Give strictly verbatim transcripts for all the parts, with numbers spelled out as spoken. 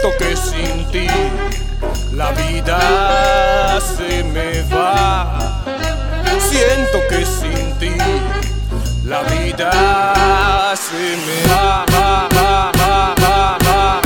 Siento que sin ti la vida se me va. Siento que sin ti la vida se me va, va, va, va, va, va.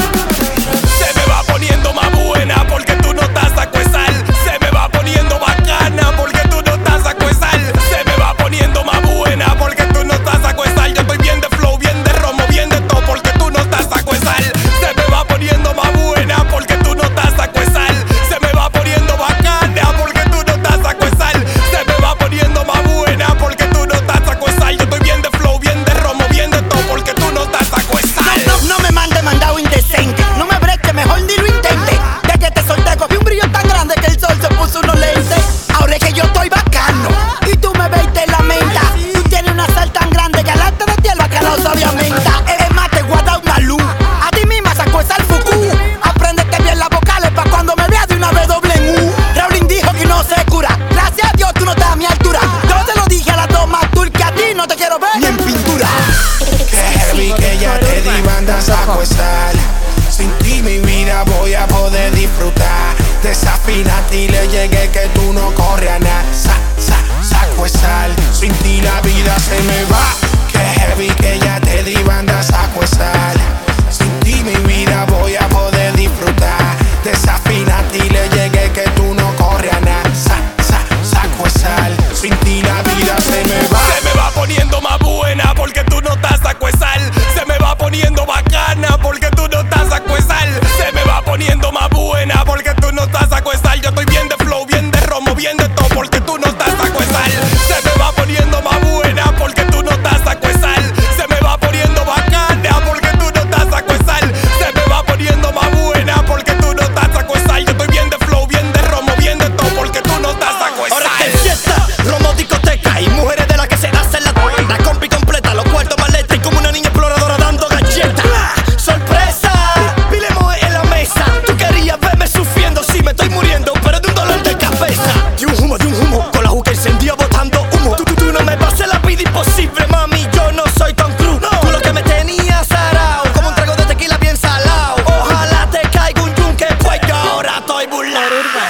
Se me va poniendo más buena porque tú no estás a cuesal. Se me va poniendo bacana porque tú no estás a cuesal. Se me va poniendo más buena porque tú no estás a cuesal. Yo estoy bien de flow, bien de romo, bien de todo porque tú no estás a cuesal. Se me va poniendo más buena porque tú no estás a cuesal. Se me va poniendo bacana porque tú no estás a cuesal. Se me va poniendo más buena porque tú no estás a cuesal. Yo estoy bien de flow, bien de romo, bien de todo porque tú no estás a cuesal. No, no, no me mande mandado indecente. No me breche, mejor ni lo intente. Ya que te solté, cogí un brillo tan grande que el sol se puso unos lentes. Ahora es que yo estoy bacano y tú me ves y te lamenta. Tú tienes una sal tan grande que alante de ti el bacanoso de aumenta. Es más, te guarda una luz. A ti misma sacó esa al fuku. Apréndete bien las vocales pa' cuando me veas de una vez doble en U. Raulín dijo que no se cura. Gracias a Dios tú no estás a mi altura. Yo te lo dije a las dos más tú que a ti no te quiero ver ni en pintura. Que heavy que ya te di bandas a cuestar. Sin ti mi vida voy a poder disfrutar. Desafínate y le llegué que tú no corres a nada. Sa, sa, saco sal. Sin ti la vida se me va. Que heavy que ya te di bandas a cuestar. Sin ti mi vida voy a poder disfrutar. Desafínate y le llegué que tú no corres a nada. Sa, sa, saco sal. Sin ti la vida se me va. Se me va poniendo más buena porque tú no estás a cuesal. Se me va poniendo bacana porque tú no estás a cuesal. Se me va poniendo más buena porque tú no estás a cuesal. Yo estoy bien de flow, bien de romo, bien de todo porque tú no estás a cuesal. Se me va poniendo más buena porque tú no estás a cuesal. Se me va poniendo bacana porque tú no estás a cuesal. Se me va poniendo más buena porque tú no estás a cuesal. Yo estoy bien de flow, bien de romo, bien de todo porque tú no estás a cuesal. Ahora que fiesta, romo, discoteca y mujeres de las que se hacen la la compi completa, los cuartos maleta y como una niña exploradora dando galletas. ¡Sorpresa! Pilemos en la mesa. Tú querías verme sufriendo, sí me estoy muriendo, pero de un dolor de cabeza. De un humo, de un humo, con la juca encendida botando humo. Tú, tú, tú no me pases la vida imposible, mami, yo no soy Tom Cruise. No. Tú lo que me tenías arao, como un trago de tequila bien salado. Ojalá te caiga un yunque, pues yo ahora estoy burlado.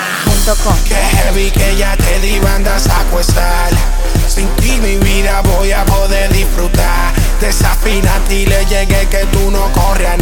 Que heavy que ya te di bandas a cuestar. Sin ti mi vida voy a poder disfrutar. Desafínate y le llegué que tú no corres a